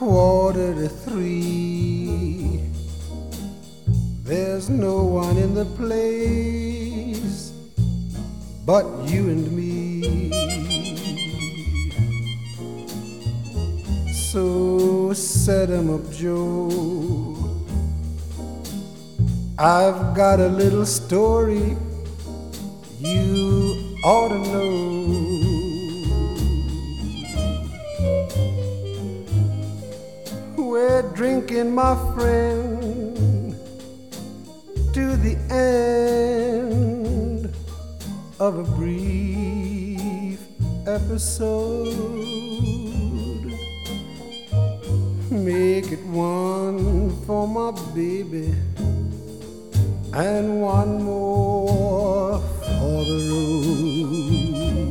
2:45. There's no one in the place but you and me. So set 'em up, Joe. I've got a little story you ought to know. We're drinking, my friend, to the end of a brief episode. Make it one for my baby and one more for the road.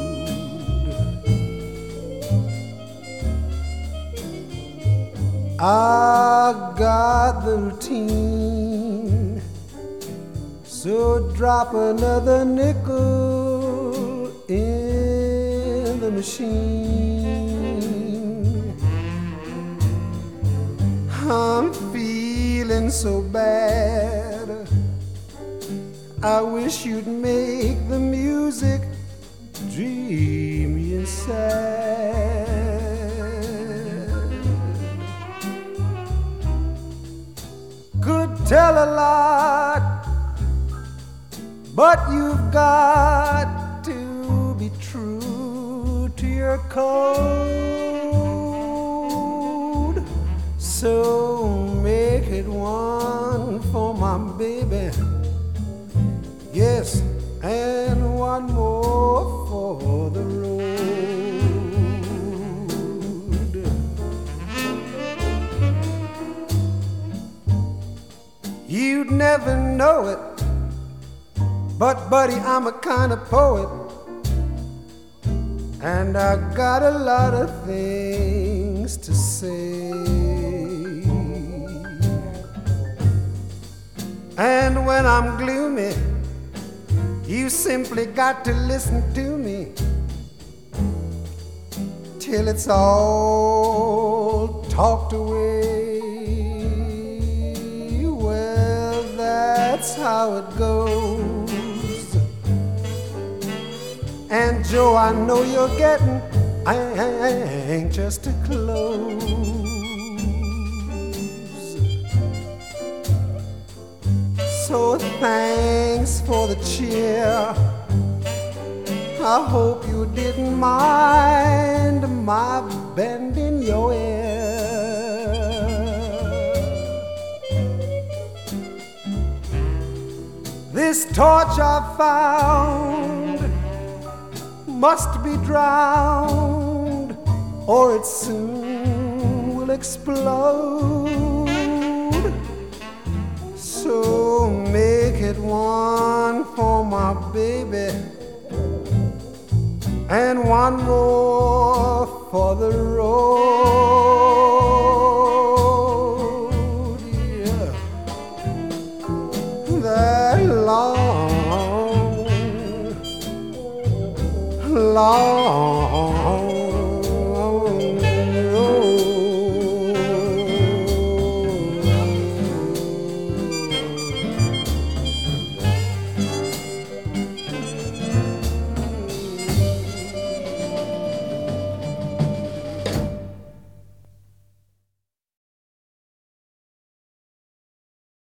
I got the routine, so drop another nickel in the machine. I'm feeling so bad, I wish you'd make the music dreamy and sad. Could tell a lot, but you've got to be true to your code. So make it one for my baby, yes, and one more for the road. You'd never know it, but buddy, I'm a kind of poet, and I got a lot of things to say. And when I'm gloomy, you simply got to listen to me till it's all talked away. Well, that's how it goes. And Joe, I know you're getting anxious to close. So thanks for the cheer. I hope you didn't mind my bending your ear. This torch I found must be drowned, or it soon will explode. So make it one for my baby and one more for the road. Yeah. That long